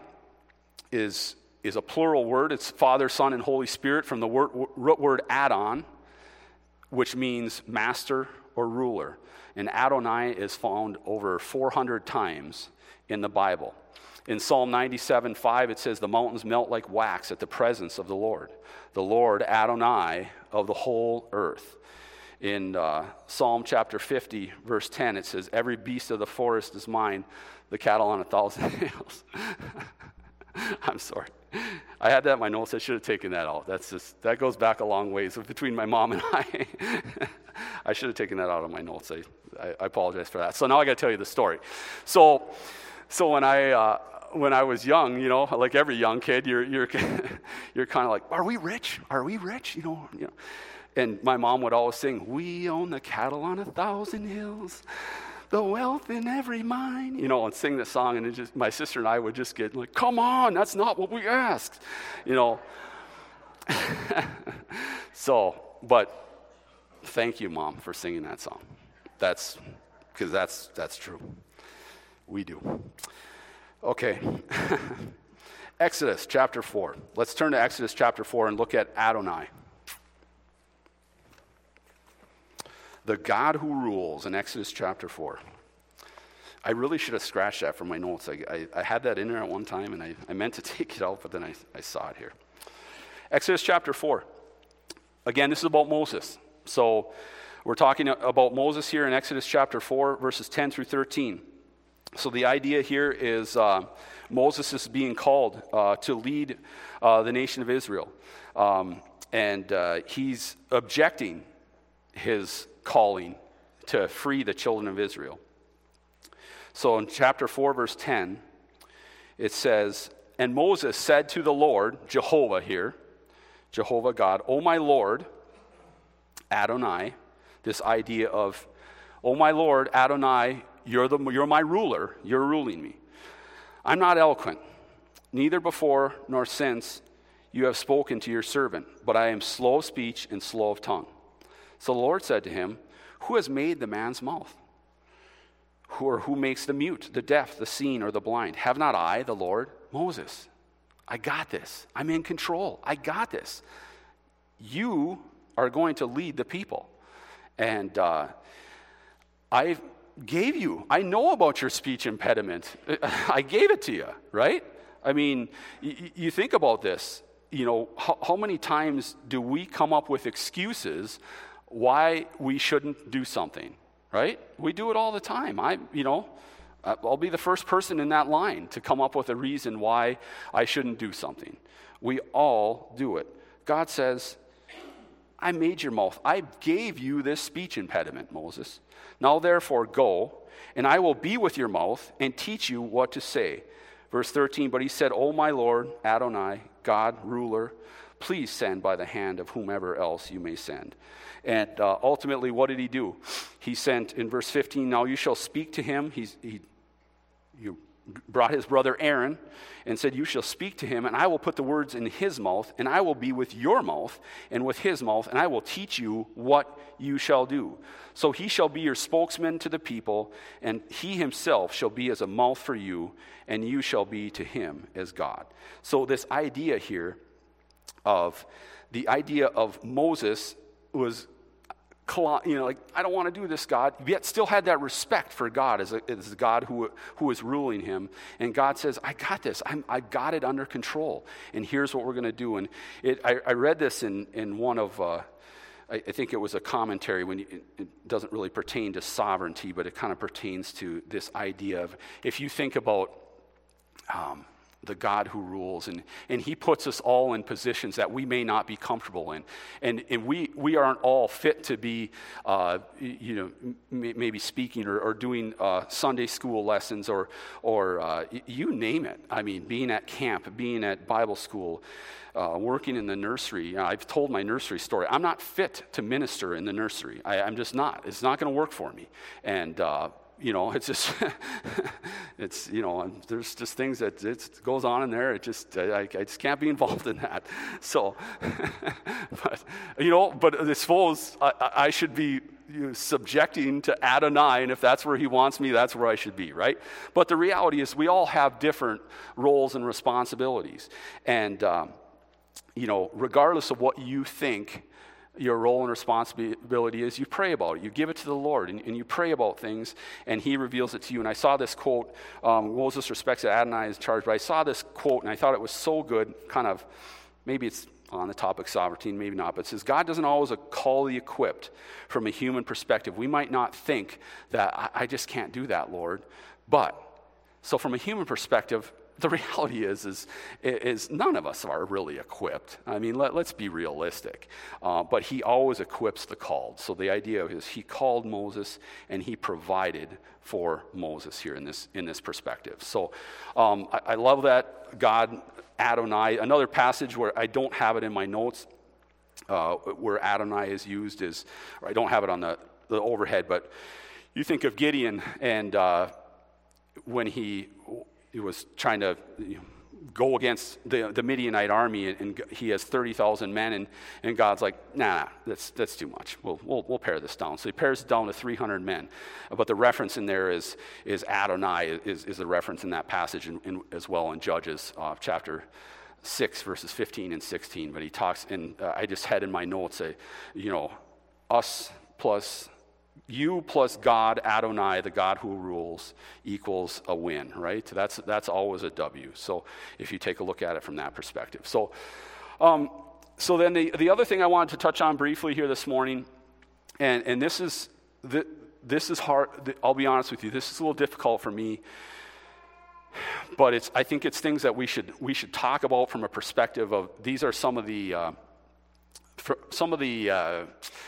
is, is a plural word. It's Father, Son, and Holy Spirit from the word, root word Adon, which means master or ruler. And Adonai is found over four hundred times in the Bible. In Psalm ninety-seven five, it says, the mountains melt like wax at the presence of the Lord. The Lord, Adonai, of the whole earth. In uh, Psalm chapter fifty, verse ten, it says, every beast of the forest is mine, the cattle on a thousand hills. I'm sorry. I had that in my notes. I should have taken that out. That's just, that goes back a long ways between my mom and I. I should have taken that out of my notes. I, I, I apologize for that. So now I got to tell you the story. So, so when I... Uh, When I was young, you know, like every young kid, you're you're you're kind of like, are we rich? Are we rich? You know, you know. And my mom would always sing, "We own the cattle on a thousand hills, the wealth in every mine." You know, and sing the song, and it just my sister and I would just get like, "Come on, that's not what we asked," you know. So, but thank you, Mom, for singing that song. That's because that's that's true. We do. Okay, Exodus chapter four. Let's turn to Exodus chapter four and look at Adonai. The God who rules in Exodus chapter four. I really should have scratched that from my notes. I, I, I had that in there at one time, and I, I meant to take it out, but then I, I saw it here. Exodus chapter four. Again, this is about Moses. So we're talking about Moses here in Exodus chapter four, verses ten through thirteen. So the idea here is uh, Moses is being called uh, to lead uh, the nation of Israel. Um, and uh, he's objecting his calling to free the children of Israel. So in chapter four, verse ten, it says, and Moses said to the Lord, Jehovah here, Jehovah God, O my Lord, Adonai, this idea of, O my Lord, Adonai, You're the you're my ruler, you're ruling me. I'm not eloquent, neither before nor since you have spoken to your servant, but I am slow of speech and slow of tongue. So the Lord said to him, who has made the man's mouth? Who or who makes the mute, the deaf, the seen, or the blind? Have not I, the Lord? Moses, I got this. I'm in control. I got this. You are going to lead the people. And uh, I've gave you. I know about your speech impediment. I gave it to you, right? I mean, y- you think about this. You know, how, how many times do we come up with excuses why we shouldn't do something, right? We do it all the time. I, you know, I'll be the first person in that line to come up with a reason why I shouldn't do something. We all do it. God says, I made your mouth. I gave you this speech impediment, Moses. Now therefore go, and I will be with your mouth and teach you what to say. Verse thirteen, but he said, O my Lord, Adonai, God, ruler, please send by the hand of whomever else you may send. And uh, ultimately, what did he do? he sent in verse fifteen, now you shall speak to him. He's, he you brought his brother Aaron and said, you shall speak to him, and I will put the words in his mouth, and I will be with your mouth and with his mouth, and I will teach you what you shall do. So he shall be your spokesman to the people, and he himself shall be as a mouth for you, and you shall be to him as God. So this idea here of the idea of Moses was, you know, like, I don't want to do this, God, yet still had that respect for God as a, as a God who, who is ruling him. And God says, I got this. I'm, I got it under control. And here's what we're going to do. And it, I, I read this in, in one of, uh, I, I think it was a commentary when you, it, it doesn't really pertain to sovereignty, but it kind of pertains to this idea of, if you think about um, the God who rules, and, and he puts us all in positions that we may not be comfortable in. And, and we, we aren't all fit to be, uh, you know, m- maybe speaking or, or doing uh, Sunday school lessons or, or uh, you name it. I mean, being at camp, being at Bible school, uh, working in the nursery. You know, I've told my nursery story. I'm not fit to minister in the nursery. I, I'm just not. It's not going to work for me. And, uh, You know, it's just, it's, you know, there's just things that it goes on in there. It just, I, I just can't be involved in that. So, but, you know, but I suppose I, I should be you know, subjecting to Adonai, and if that's where he wants me, that's where I should be, right? But the reality is we all have different roles and responsibilities. And, um, you know, regardless of what you think your role and responsibility is, you pray about it. You give it to the Lord, and, and you pray about things, and he reveals it to you. And I saw this quote, um, Moses respects that Adonai is charged, but I saw this quote, and I thought it was so good, kind of, maybe it's on the topic of sovereignty, maybe not, but it says, God doesn't always call the equipped from a human perspective. We might not think that, I, I just can't do that, Lord. But, so from a human perspective, the reality is, is, is none of us are really equipped. I mean, let, let's be realistic. Uh, but he always equips the called. So the idea is he called Moses and he provided for Moses here in this in this perspective. So um, I, I love that God, Adonai. Another passage where I don't have it in my notes, uh, where Adonai is used is, or I don't have it on the, the overhead, but you think of Gideon and uh, when he... He was trying to you know, go against the, the Midianite army, and, and he has thirty thousand men, and, and God's like, nah, nah, that's that's too much. We'll, we'll we'll pare this down. So he pares it down to three hundred men. But the reference in there is is Adonai is is the reference in that passage in, in, as well in Judges uh, chapter six verses fifteen and sixteen. But he talks, and uh, I just had in my notes a, you know, us plus. You plus God, Adonai, the God who rules, equals a win, right? That's that's always a W. So if you take a look at it from that perspective. So um, so then the, the other thing I wanted to touch on briefly here this morning, and, and this is the, this is hard, I'll be honest with you, this is a little difficult for me, but it's I think it's things that we should we should talk about from a perspective of, these are some of the, uh, some of the, uh,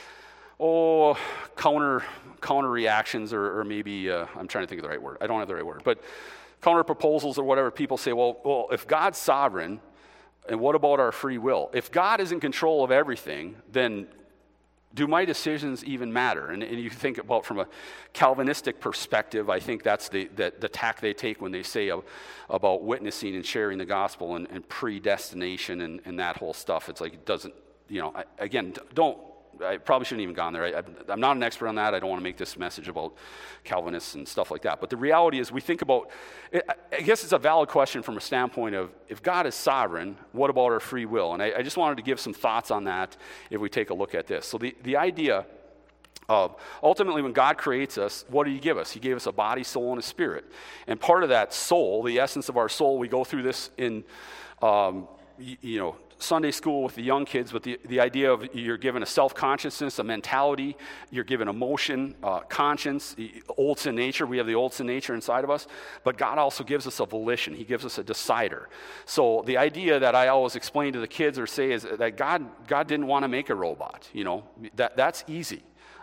oh, counter counter reactions, or, or maybe, uh, I'm trying to think of the right word. I don't have the right word. But counter proposals or whatever, people say, well, well, if God's sovereign, and what about our free will? If God is in control of everything, then do my decisions even matter? And, and you think about from a Calvinistic perspective, I think that's the, the, the tack they take when they say uh, about witnessing and sharing the gospel and, and predestination and, and that whole stuff. It's like it doesn't, you know, I, again, don't, I probably shouldn't even gone there. I, I'm not an expert on that. I don't want to make this message about Calvinists and stuff like that. But the reality is we think about, I guess it's a valid question from a standpoint of, if God is sovereign, what about our free will? And I, I just wanted to give some thoughts on that if we take a look at this. So the, the idea of, ultimately when God creates us, what did he give us? He gave us a body, soul, and a spirit. And part of that soul, the essence of our soul, we go through this in, um, you, you know, Sunday school with the young kids, but the, the idea of you're given a self-consciousness, a mentality, you're given emotion, uh, conscience, old sin nature. We have the old sin nature inside of us, but God also gives us a volition. He gives us a decider. So the idea that I always explain to the kids or say is that God, God didn't want to make a robot. You know, that that's easy.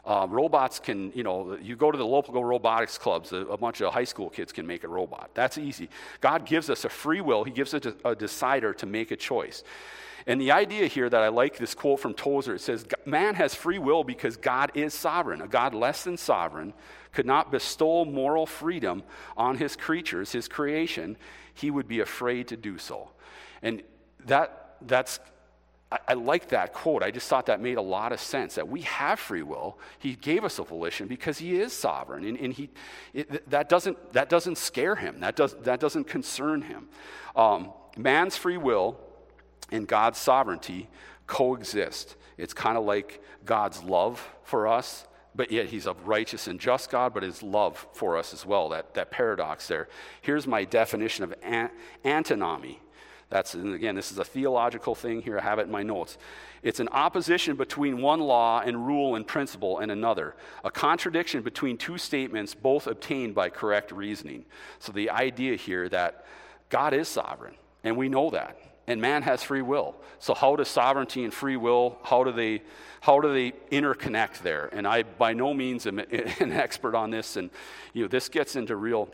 Uh, robots can, you know, you go to the local robotics clubs, a, a bunch of high school kids can make a robot. That's easy. God gives us a free will. He gives us a, a decider to make a choice. And the idea here that I like this quote from Tozer, it says, man has free will because God is sovereign. A God less than sovereign could not bestow moral freedom on his creatures, his creation. He would be afraid to do so. And that that's I, I like that quote. I just thought that made a lot of sense, that we have free will. He gave us a volition because he is sovereign. And, and he it, that doesn't that doesn't scare him. That, does, that doesn't concern him. Um, man's free will and God's sovereignty coexist. It's kind of like God's love for us, but yet he's a righteous and just God, but his love for us as well, that, that paradox there. Here's my definition of an, antinomy. That's, and again, this is a theological thing here. I have it in my notes. It's an opposition between one law and rule and principle and another. A contradiction between two statements, both obtained by correct reasoning. So the idea here that God is sovereign, and we know that. And man has free will. So how does sovereignty and free will, how do they how do they interconnect there? And I by no means am an expert on this, and you know this gets into real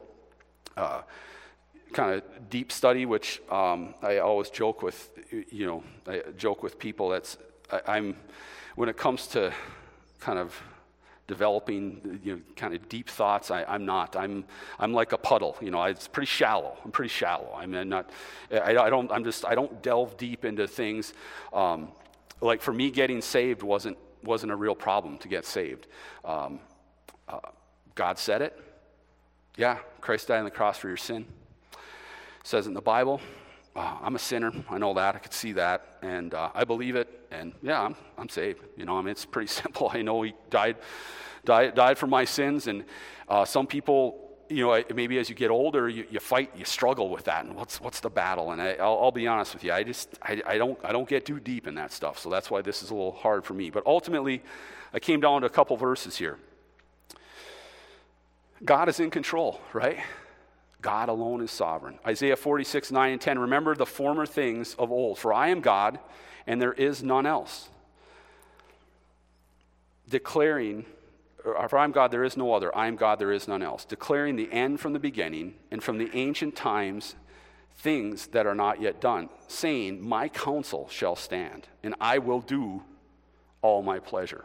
uh, kind of deep study, which um, I always joke with, you know, I joke with people. That's I, I'm when it comes to kind of developing, you know, kind of deep thoughts. I, I'm not. I'm I'm like a puddle. You know, I, it's pretty shallow. I'm pretty shallow. I mean, not. I, I don't. I'm just. I don't delve deep into things. Um, like for me, getting saved wasn't wasn't a real problem to get saved. Um, uh, God said it. Yeah, Christ died on the cross for your sin. It says it in the Bible. Uh, I'm a sinner. I know that. I could see that, and uh, I believe it. And yeah, I'm I'm saved. You know, I mean, it's pretty simple. I know He died, died, died for my sins. And uh, some people, you know, maybe as you get older, you, you fight, you struggle with that. And what's what's the battle? And I, I'll, I'll be honest with you. I just I, I don't I don't get too deep in that stuff. So that's why this is a little hard for me. But ultimately, I came down to a couple verses here. God is in control, right? God alone is sovereign. Isaiah forty-six, nine and ten, remember the former things of old, for I am God, and there is none else. Declaring, for I am God, there is no other. I am God, there is none else. Declaring the end from the beginning, and from the ancient times, things that are not yet done, saying, my counsel shall stand, and I will do all my pleasure.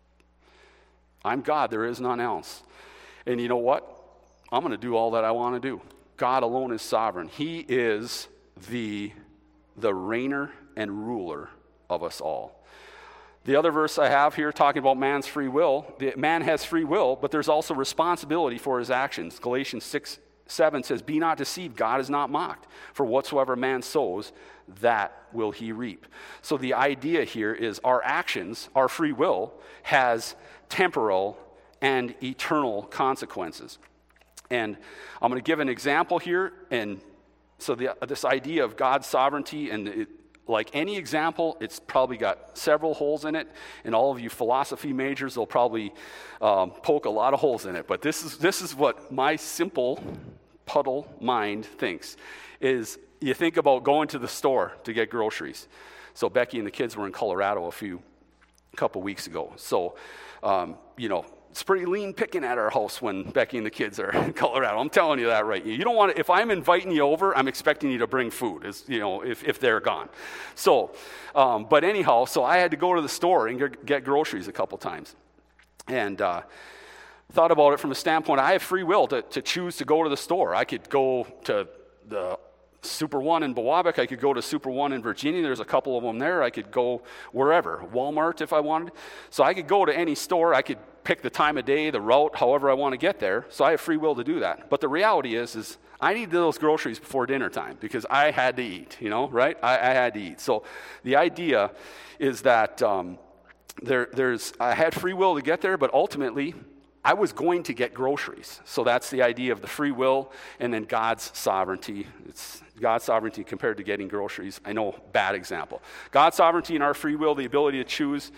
I'm God, there is none else. And you know what? I'm going to do all that I want to do. God alone is sovereign. He is the, the reigner and ruler of us all. The other verse I have here talking about man's free will, the, man has free will, but there's also responsibility for his actions. Galatians six, seven says, be not deceived, God is not mocked. For whatsoever man sows, that will he reap. So the idea here is our actions, our free will, has temporal and eternal consequences. And I'm going to give an example here. And so the, this idea of God's sovereignty, and it, like any example, it's probably got several holes in it. And all of you philosophy majors will probably um, poke a lot of holes in it. But this is this is what my simple puddle mind thinks. Is you think about going to the store to get groceries. So Becky and the kids were in Colorado a few, a couple weeks ago. So, um, you know, it's pretty lean picking at our house when Becky and the kids are in Colorado. I'm telling you that right. You don't want to, if I'm inviting you over, I'm expecting you to bring food, as, you know, if, if they're gone. So, um, but anyhow, so I had to go to the store and get groceries a couple times. And uh, thought about it from a standpoint, I have free will to, to choose to go to the store. I could go to the Super One in Bowabic. I could go to Super One in Virginia. There's a couple of them there. I could go wherever, Walmart if I wanted. So I could go to any store. I could pick the time of day, the route, however I want to get there. So I have free will to do that. But the reality is, is I needed those groceries before dinner time because I had to eat, you know, right? I, I had to eat. So the idea is that um, there, there's I had free will to get there, but ultimately I was going to get groceries. So that's the idea of the free will and then God's sovereignty. It's God's sovereignty compared to getting groceries. I know, bad example. God's sovereignty and our free will, the ability to choose.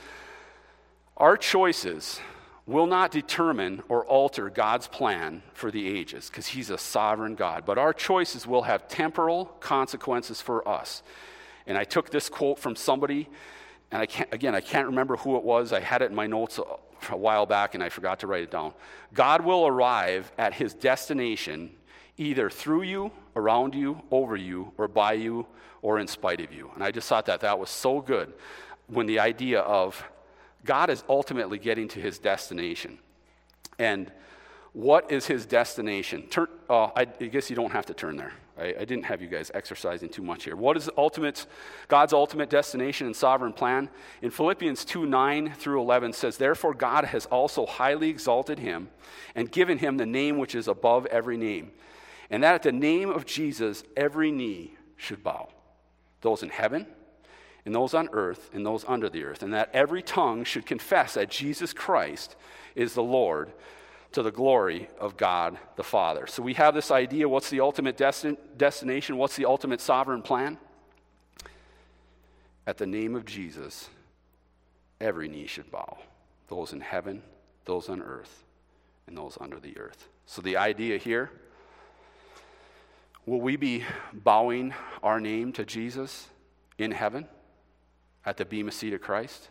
Our choices will not determine or alter God's plan for the ages because he's a sovereign God. But our choices will have temporal consequences for us. And I took this quote from somebody and I can't, again, I can't remember who it was. I had it in my notes a, a while back, and I forgot to write it down. God will arrive at his destination either through you, around you, over you, or by you, or in spite of you. And I just thought that that was so good when the idea of God is ultimately getting to his destination. And what is his destination? Turn, uh, I, I guess you don't have to turn there. I, I didn't have you guys exercising too much here. What is ultimate, God's ultimate destination and sovereign plan? In Philippians two, nine through eleven says, therefore God has also highly exalted him and given him the name which is above every name. And that at the name of Jesus, every knee should bow. Those in heaven, and those on earth, and those under the earth. And that every tongue should confess that Jesus Christ is the Lord, to the glory of God the Father. So we have this idea, what's the ultimate destin- destination? What's the ultimate sovereign plan? At the name of Jesus, every knee should bow. Those in heaven, those on earth, and those under the earth. So the idea here, will we be bowing our name to Jesus in heaven at the bema seat of Christ?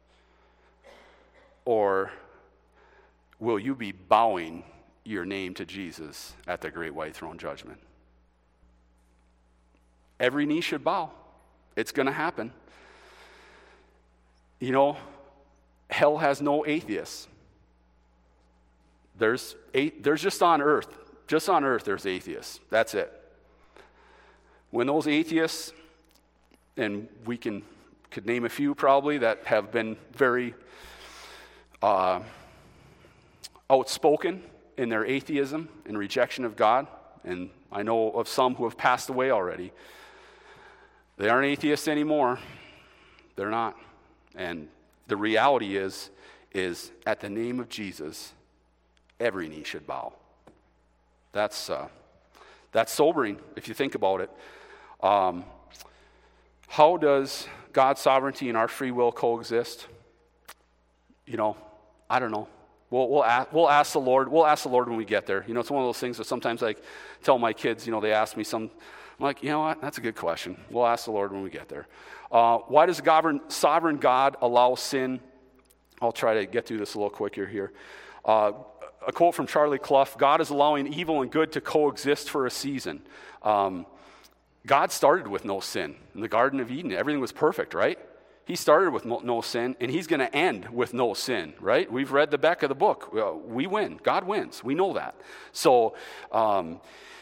Or will you be bowing your name to Jesus at the great white throne judgment? Every knee should bow. It's going to happen. You know, hell has no atheists. There's, there's just on earth, just on earth there's atheists. That's it. When those atheists, and we can could name a few probably that have been very uh, outspoken in their atheism and rejection of God, and I know of some who have passed away already. They aren't atheists anymore. They're not. And the reality is, is at the name of Jesus, every knee should bow. That's uh, that's sobering if you think about it. Um, how does God's sovereignty and our free will coexist? You know, I don't know. We'll, we'll, ask, we'll ask the Lord. We'll ask the Lord when we get there. You know, it's one of those things that sometimes I tell my kids, you know, they ask me some, I'm like, you know what, that's a good question. We'll ask the Lord when we get there. Uh, why does the sovereign God allow sin? I'll try to get through this a little quicker here. Uh, a quote from Charlie Clough, God is allowing evil and good to coexist for a season. Um, God started with no sin in the Garden of Eden. Everything was perfect, right? He started with no, no sin, and he's going to end with no sin, right? We've read the back of the book. We win. God wins. We know that. So um,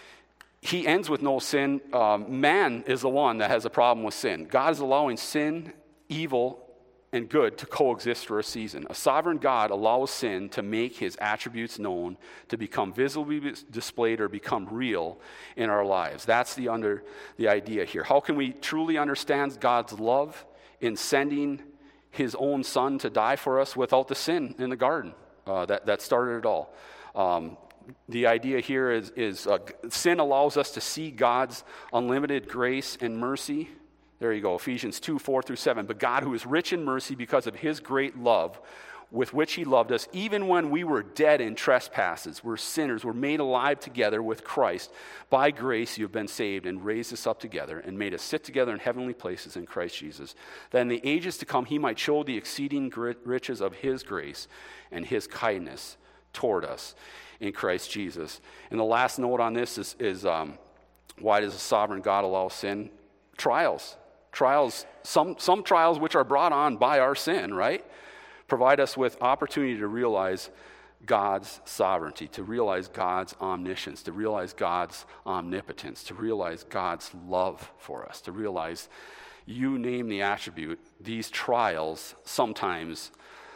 he ends with no sin. Um, man is the one that has a problem with sin. God is allowing sin, evil, and good to coexist for a season. A sovereign God allows sin to make his attributes known, to become visibly displayed or become real in our lives. That's the under the idea here. How can we truly understand God's love in sending his own son to die for us without the sin in the garden uh, that, that started it all? Um, the idea here is, is uh, sin allows us to see God's unlimited grace and mercy. There you go, Ephesians two, four through seven. But God, who is rich in mercy because of his great love, with which he loved us, even when we were dead in trespasses, we're sinners, we're made alive together with Christ. By grace you have been saved, and raised us up together, and made us sit together in heavenly places in Christ Jesus, that in the ages to come he might show the exceeding riches of his grace and his kindness toward us in Christ Jesus. And the last note on this is, is um, why does a sovereign God allow sin? Trials. Trials, some, some trials which are brought on by our sin, right? Provide us with opportunity to realize God's sovereignty, to realize God's omniscience, to realize God's omnipotence, to realize God's love for us, to realize, you name the attribute, these trials sometimes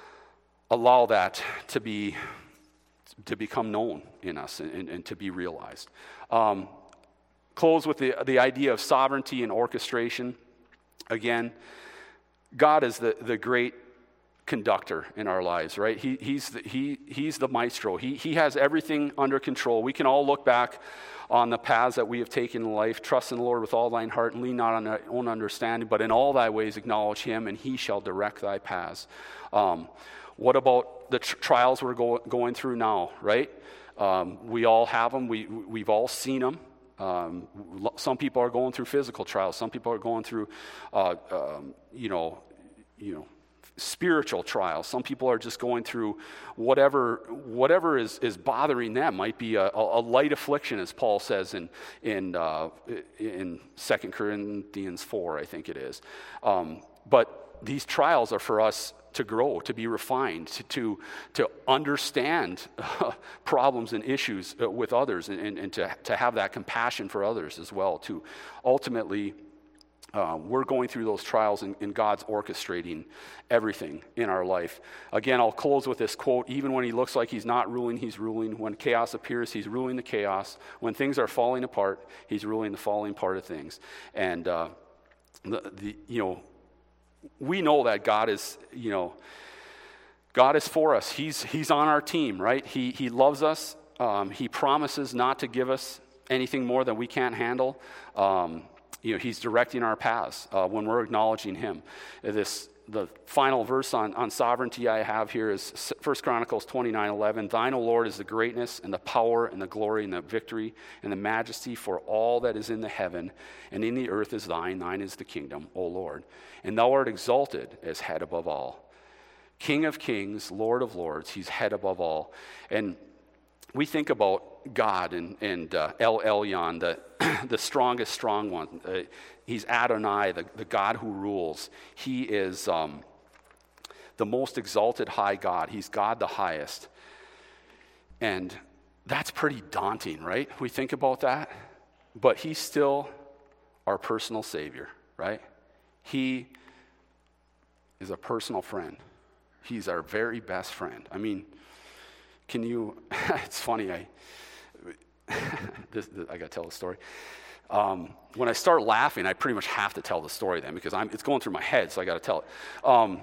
allow that to be to become known in us and, and, and to be realized. Um, close with the, the idea of sovereignty and orchestration. Again, God is the, the great conductor in our lives, right? He, he's, the, he, he's the maestro. He, he has everything under control. We can all look back on the paths that we have taken in life. Trust in the Lord with all thine heart and lean not on thy own understanding, but in all thy ways acknowledge him, and he shall direct thy paths. Um, what about the tr- trials we're go- going through now, right? Um, we all have them. We, we've all seen them. Um, some people are going through physical trials. Some people are going through, uh, um, you know, you know, spiritual trials. Some people are just going through whatever whatever is, is bothering them. Might be a, a light affliction, as Paul says in in uh, in Second Corinthians four, I think it is. Um, but these trials are for us to grow, to be refined, to to, to understand uh, problems and issues uh, with others, and, and, and to, to have that compassion for others as well. To ultimately, Uh, we're going through those trials, and, and God's orchestrating everything in our life. Again, I'll close with this quote: even when he looks like he's not ruling, he's ruling. When chaos appears, he's ruling the chaos. When things are falling apart, he's ruling the falling part of things. And, uh, the, the you know, we know that God is, you know, God is for us. He's, he's on our team, right? He, he loves us. Um, he promises not to give us anything more than we can't handle. Um, You know, he's directing our paths uh, when we're acknowledging him. This the final verse on, on sovereignty I have here is First Chronicles twenty-nine eleven. Thine, O Lord, is the greatness and the power and the glory and the victory and the majesty, for all that is in the heaven and in the earth is thine. Thine is the kingdom, O Lord. And thou art exalted as head above all. King of kings, Lord of lords, he's head above all. And we think about God and, and uh, El Elyon, the, the strongest strong one. Uh, he's Adonai, the, the God who rules. He is um, the most exalted high God. He's God the highest. And that's pretty daunting, right? We think about that. But he's still our personal Savior, right? He is a personal friend. He's our very best friend. I mean, can you, it's funny, I, this, this, I got to tell the story. Um, when I start laughing, I pretty much have to tell the story then, because I'm, it's going through my head, so I got to tell it. Um,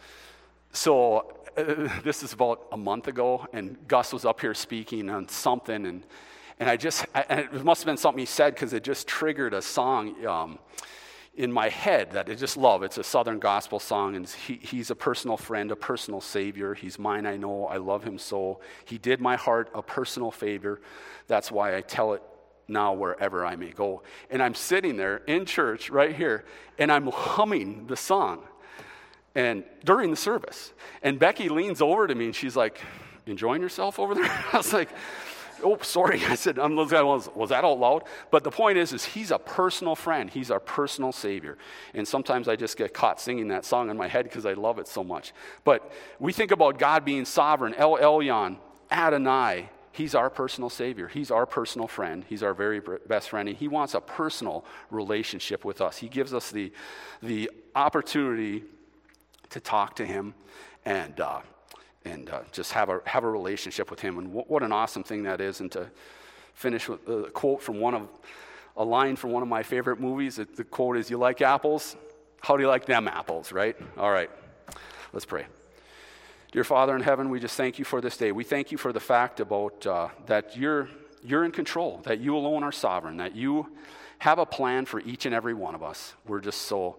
so uh, this is about a month ago, and Gus was up here speaking on something, and and I just, I, and it must have been something he said, because it just triggered a song um, in my head that I just love. It's a Southern gospel song, and he, he's a personal friend, a personal Savior. He's mine, I know, I love him so. He did my heart a personal favor. That's why I tell it now wherever I may go. And I'm sitting there in church right here, and I'm humming the song and during the service. And Becky leans over to me, and she's like, enjoying yourself over there? I was like, oh, sorry. I said, I'm, was, was that out loud? But the point is, is he's a personal friend. He's our personal Savior. And sometimes I just get caught singing that song in my head because I love it so much. But we think about God being sovereign, El Elyon, Adonai. He's our personal Savior. He's our personal friend. He's our very best friend. And he wants a personal relationship with us. He gives us the, the opportunity to talk to him and uh, and uh, just have a have a relationship with him. And w- what an awesome thing that is. And to finish with a quote from one of, a line from one of my favorite movies. It, the quote is, you like apples? How do you like them apples, right? All right, let's pray. Dear Father in heaven, we just thank you for this day. We thank you for the fact about uh, that you're you're in control, that you alone are sovereign, that you have a plan for each and every one of us. We're just so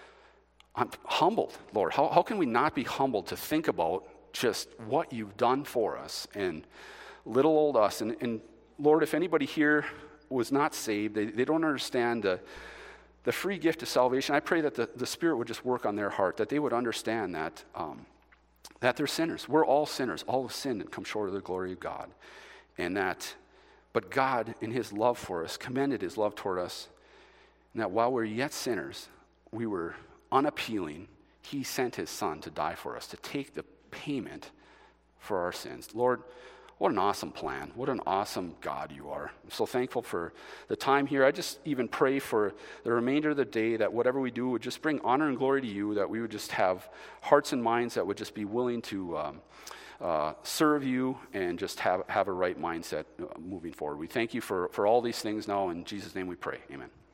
I'm humbled, Lord. How, how can we not be humbled to think about just what you've done for us and little old us? And, and Lord, if anybody here was not saved, they, they don't understand the, the free gift of salvation, I pray that the, the Spirit would just work on their heart, that they would understand that um, that they're sinners. We're all sinners. All have sinned and come short of the glory of God. And that, but God, in his love for us, commended his love toward us, and that while we're yet sinners, we were unappealing. He sent his Son to die for us, to take the payment for our sins. Lord, what an awesome plan. What an awesome God you are. I'm so thankful for the time here. I just even pray for the remainder of the day that whatever we do would just bring honor and glory to you, that we would just have hearts and minds that would just be willing to um, uh, serve you and just have, have a right mindset uh, moving forward. We thank you for, for all these things now. In Jesus' name we pray. Amen.